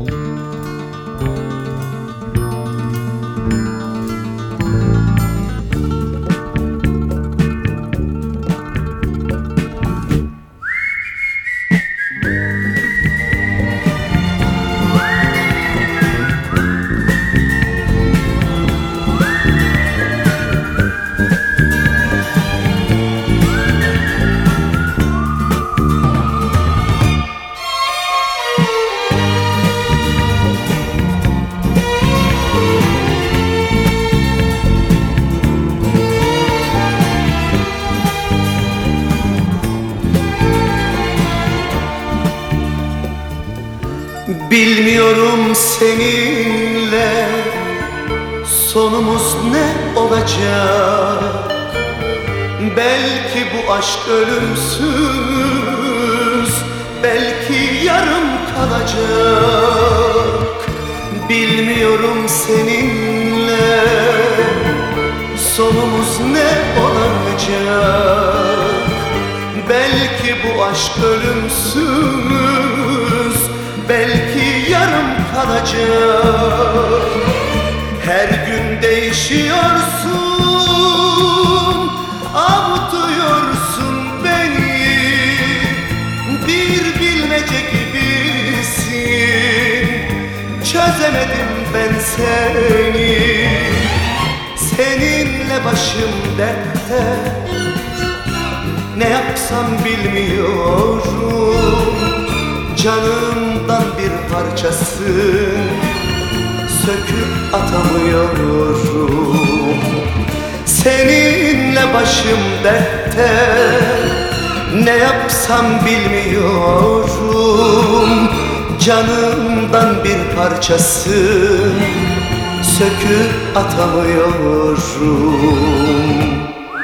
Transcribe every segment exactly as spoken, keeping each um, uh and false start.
Bilmiyorum seninle sonumuz ne olacak. Belki bu aşk ölümsüz, belki yarım kalacak. Bilmiyorum seninle sonumuz ne olacak. Belki bu aşk ölümsüz, belki yarım kalacak. Her gün değişiyorsun, avutuyorsun beni. Bir bilmece gibisin, çözemedim ben seni. Seninle başım dertte, ne yapsam bilmiyorum. Canımdan bir parçasın, söküp atamıyorum. Seninle başım dertte, ne yapsam bilmiyorum. Canımdan bir parçasın, söküp atamıyorum.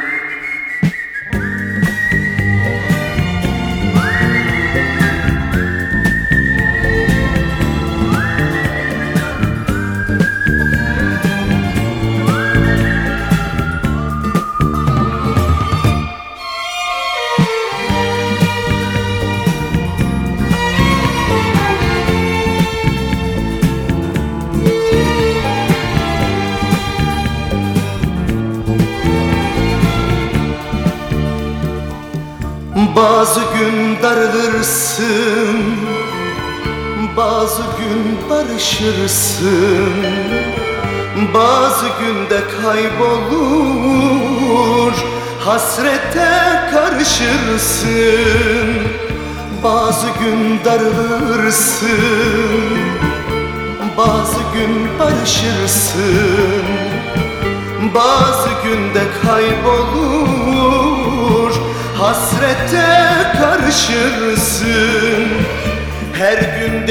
Bazı gün darılırsın, bazı gün barışırsın. Bazı günde kaybolur, hasrete karışırsın. Bazı gün darılırsın, bazı gün barışırsın. Bazı günde kaybolur, hasrete karışırsın. Her gün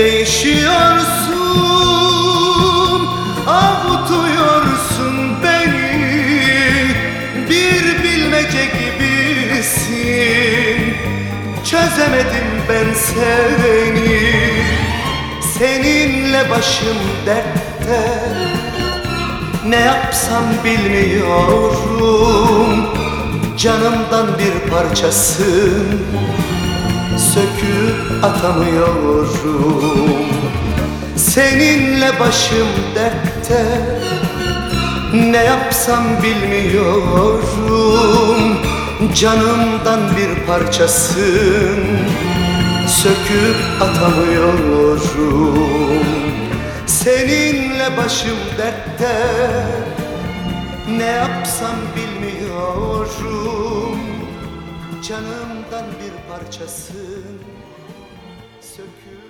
değişiyorsun, avutuyorsun beni. Bir bilmece gibisin, çözemedim ben seni. Seninle başım dertte, ne yapsam bilmiyorum. Canımdan bir parçasın, söküp atamıyorum. Seninle başım dertte, ne yapsam bilmiyorum. Canımdan bir parçasın, söküp atamıyorum. Seninle başım dertte, ne yapsam bilmiyorum. Canımdan bir parçasın, söküp